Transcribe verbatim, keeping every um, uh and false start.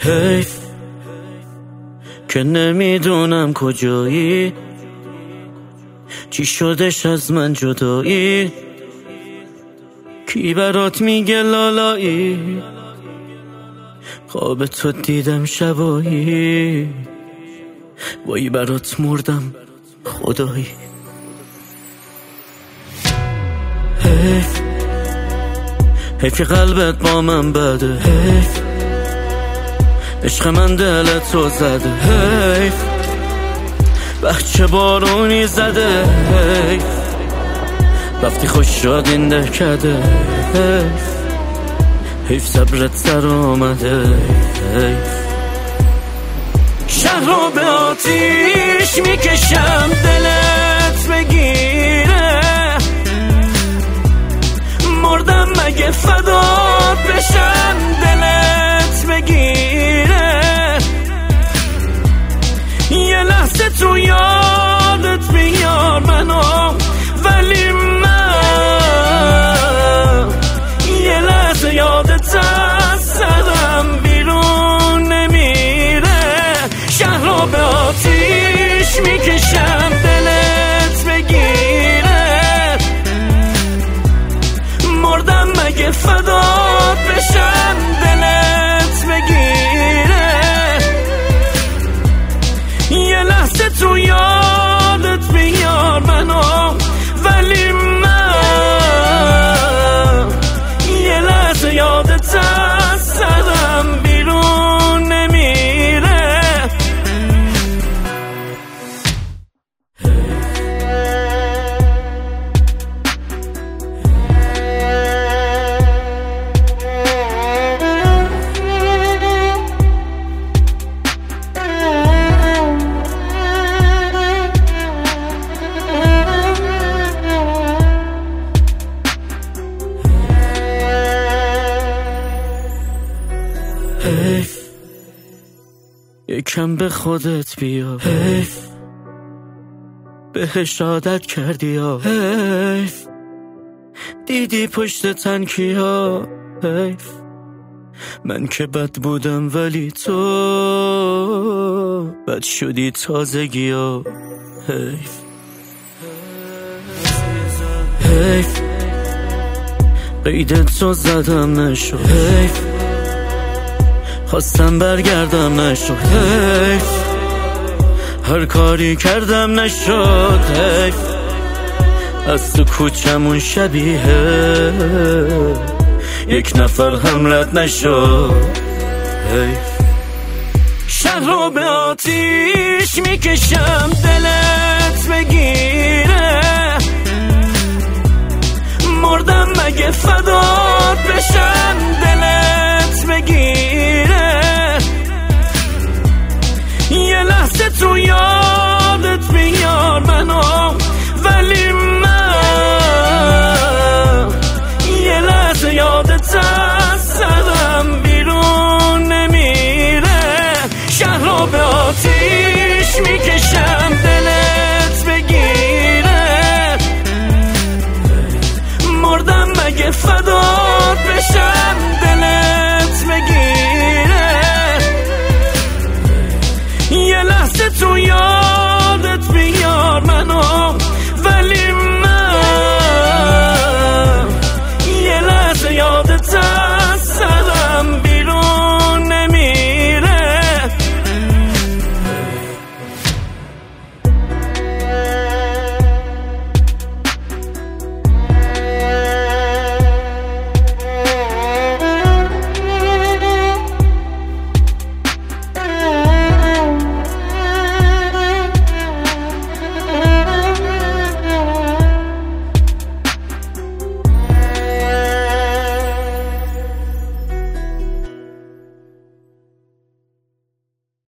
حیف که نمیدونم کجایی، چی شدش از من جدایی، کی برات میگه لالایی، خواب تو دیدم شبایی، وای برات مردم خدایی. حیف حیف که قلبت با من بده، حیف عشق من دلت رو زده، حیف بچه بارونی زده، حیف رفتی خوش شد این دهکده، حیف حیف صبرت سر آمده، حیف شهر رو به آتیش میکشم دلت بگیره، مردم مگه فدات بشم دلت بگیره، یه لحظه تو یادت بیار منو، ولی من یه لحظه یادت از سرم بیرون نمیره. شهر رو به آتیش میکشم دلت بگیره، مردم مگه فدات بشم دلت بگیره، یه لحظه تو یادت بیار منو، ولی من یه لحظه یادت از سرم بیرون نمیره. حیف یکم به خودت بیا، حیف بهش عادت کردی یا، حیف دیدی پشت تنکیا، حیف من که بد بودم ولی تو بد شدی تازگی ها، حیف حیف قیدت تو زدم نشو، حیف خواستم برگردم نشد، حیف هر کاری کردم نشد، حیف از تو کوچمون شبیه یک نفر هم رد نشد، حیف شهر رو به آتیش میکشم دلت بگیره، مردم مگه فدات بشم